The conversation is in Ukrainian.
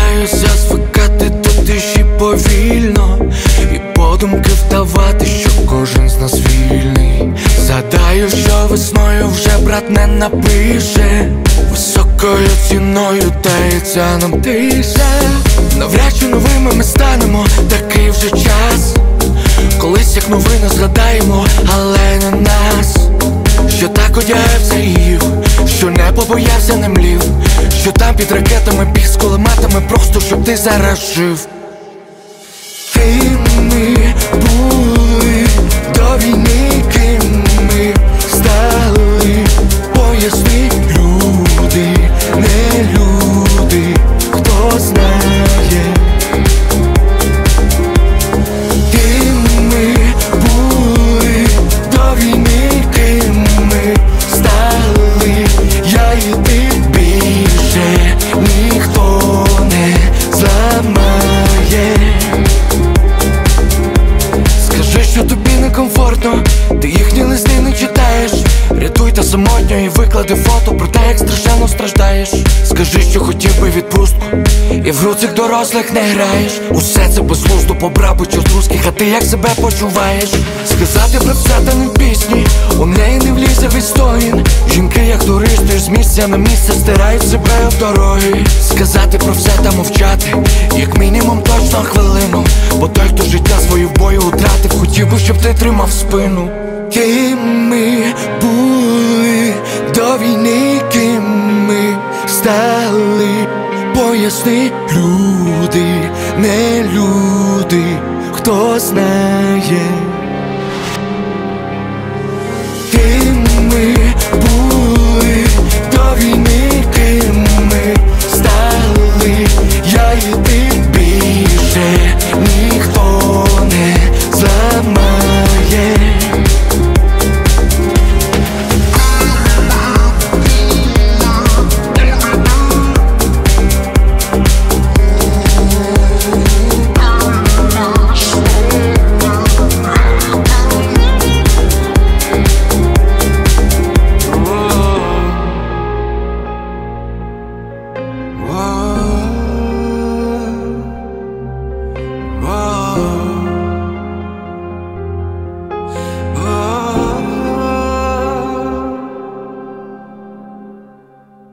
Стараюся звикати до тиші повільно, і подумки вдавати, що кожен з нас вільний. Згадаю, що весною вже брат не напише, високою ціною дається нам тиша. Навряд чи новими ми станемо, такий вже час. Колись як новини згадаємо, але не нас. Що так одягався і їв, що не побоявся, не млів, що там під ракетами біг з кулеметами, просто щоб ти зараз жив. Ким ми були до війни, ким ми стали, поясни, люди, не люди, хто знає. Ким ми були до війни, ким ми стали, я і ти, більше ніхто не зламає. Скажи, що тобі некомфортно, ти їхні листи не читаєш. Рятуй та самотньо і виклади фото про те, як страшенно страждаєш. Скажи, що хотів би відпустку, і в гру цих дорослих не граєш. Усе це безглуздо, побрав би чорт русських, а ти як себе почуваєш? Сказати про все, та не в пісні, у неї не влізе в історію. Жінки, як туристи, з місця на місце стирають себе в дороги. Сказати про все та мовчати, як мінімум точно хвилину, бо той, хто життя своє в бою втратив, хотів би, щоб ти тримав спину. Ким ми були до війни, ким ми стали, поясни, люди, не люди, хто знає. Ким ми були до війни,